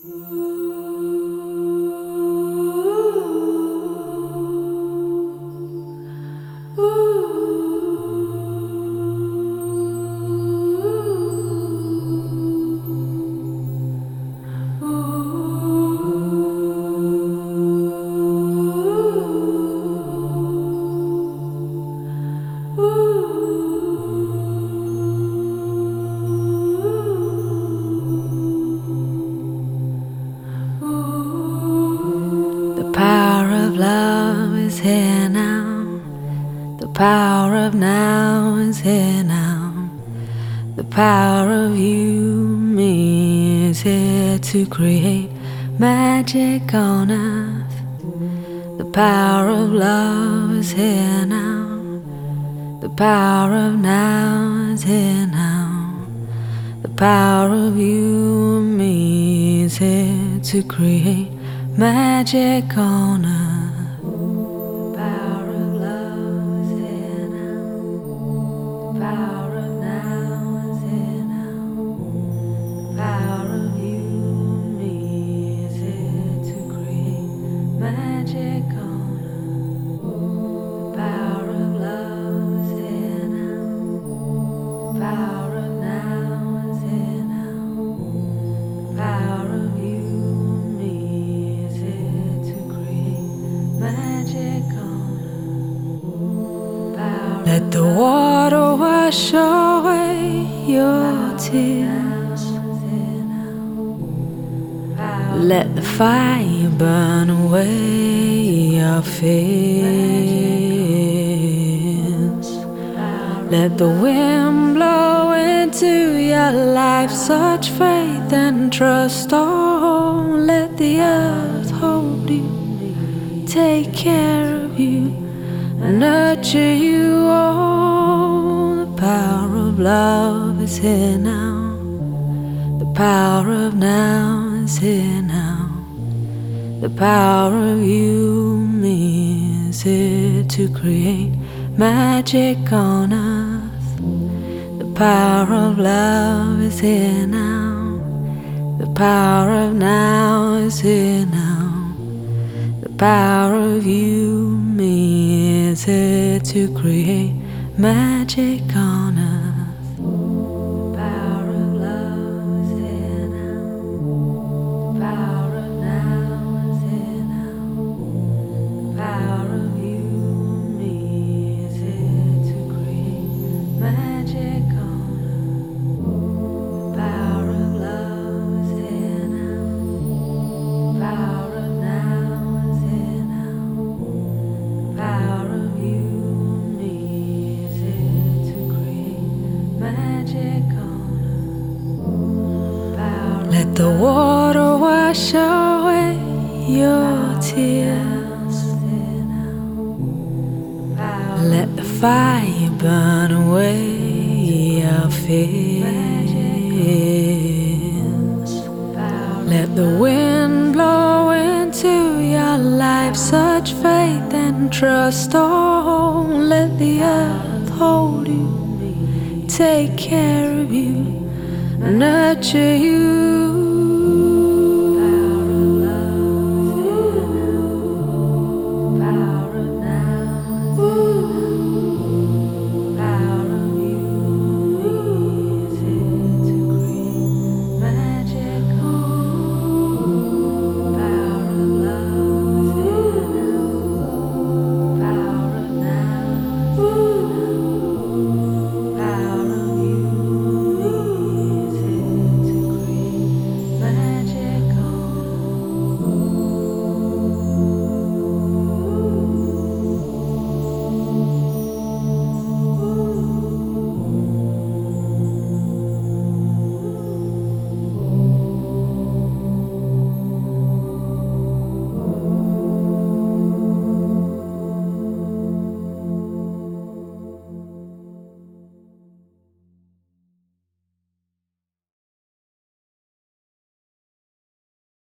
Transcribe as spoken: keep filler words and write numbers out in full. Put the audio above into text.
The power of love is here now. The power of now is here now. The power of you, me, is here to create magic on earth. The power of love is here now. The power of now is here now. The power of you and me is here to create magic on earth. The power of love is here now. The power of now is here now. The power of you and me is here to create magic on earth. The power of love is here now. The power of now is here now. The power of you and me is here to create magic on earth. Let the water wash away your tears. Let the fire burn away your fears. Let the wind blow into your life such faith and trust. Oh, let the earth hold you, take care of you, and nurture you. Oh, the power of love is here now. The power of now is here now. The power of you, me, is here to create magic on earth. The power of love is here now. The power of now is here now. The power of you, me, is here to create magic on earth. The power of love is here now. The power of now is here now. The power of you, me, is here to create magic on earth. The power of love is here now. The power of now is here now. The power of you, me, is here to create magic on earth. Let the water wash away your tears. Let the fire burn away your fears. Let the wind blow into your life such faith and trust. Oh, let the earth hold you, take care of you, nurture you.